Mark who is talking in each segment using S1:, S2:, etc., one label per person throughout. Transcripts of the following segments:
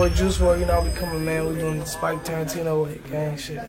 S1: boy Juice WRLD, you know, we coming, man. We doing the Spike Tarantino way, gang shit.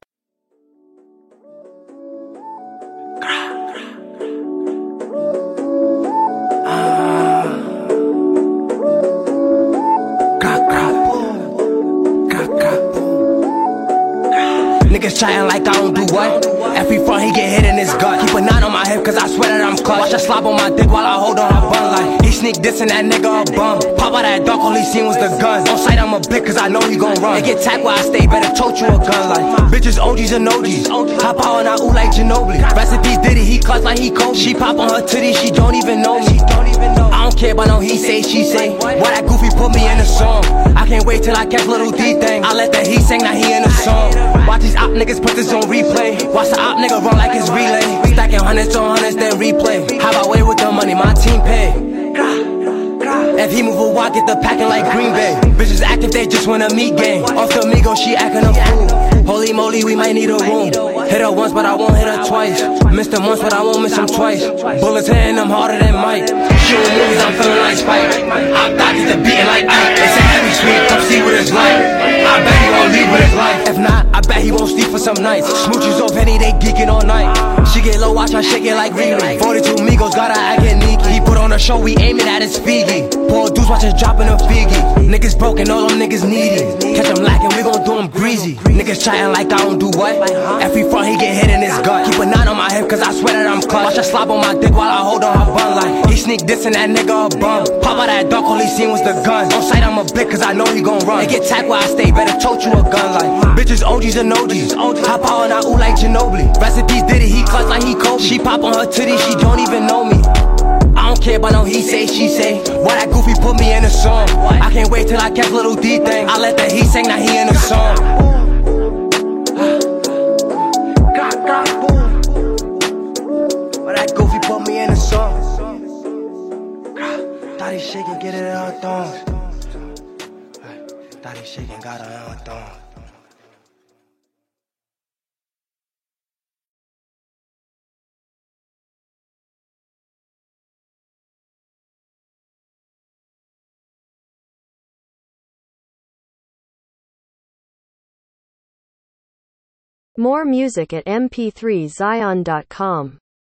S2: Niggas trying like I don't do what? Every front he get hit in his gut. Keep a 9 on my hip cause I swear that I'm clutch. Watch her slap on my dick while I hold on her bun like he sneak dissing that nigga a bum. Pop out that dark, all he seen was the guns. On sight I'm a blick cause I know he gon' run. They get tagged where I stay, better tote you a gun like bitches OGs and OGs. Hop out and I ooh like Ginobili. Recipes did it, he clutch like he Kobe. She pop on her titty, she don't even know me. I don't care about no he say, she say. Why that goofy put me in the song? I can't wait till I catch little D thing. I let that he sing, now he in the song. Watch these op niggas put this on replay. Watch the op nigga run like it's relay. Stacking hundreds on hundreds, then replay. How about wait with the money, my team pay. If he move a walk, get the packing like Green Bay. Bitches active, they just wanna meet game. Off the Migo, she acting a fool. Holy moly, we might need a room. Hit her once, but I won't hit her twice. Missed her once, but I won't miss him twice. Bullets hitting them harder than Mike. Shooting movies, I'm feeling like Spike. I'm dodging the beating like Ike. They say heavy sweet, come see what it's like. I bet he won't leave with his life. If not, I bet he won't sleep for some nights. Smooches off Henny, they geeking all night. She get low, watch her shake it like Riri. 42 Migos, gotta act Niki. He put on a show, we aiming at his Fiji. Paul Deuce, watch us dropping a Figi. Niggas broken, all them niggas needy. Catch them lacking, we gon' do them greasy. Niggas chatting like I don't do what? Every front he get hit in his gut. Keep a 9 on my hip cause I swear that I'm clutch. Watch her slap on my dick while I hold on her bun like he sneak dissing that nigga a bum. Pop out that dark, all he seen was the guns. On sight I'm a blick cause I know he gon' run. They get tagged where I stay, better tote you a gun like bitches OGs and OGs. Hop out and I ooh like Ginobili. Recipes did it, he clutch like he Kobe. She pop on her titty, she don't even know me. I don't care about no he say, she say. Why that goofy put me in a song? I can't wait till I catch little D thing. I let that he sing, now he in a song. Why that goofy put me in a song? Thought he shaking, get it in her thongs. Thought he shaking, got her in her thongs.
S3: More music at mp3zion.com.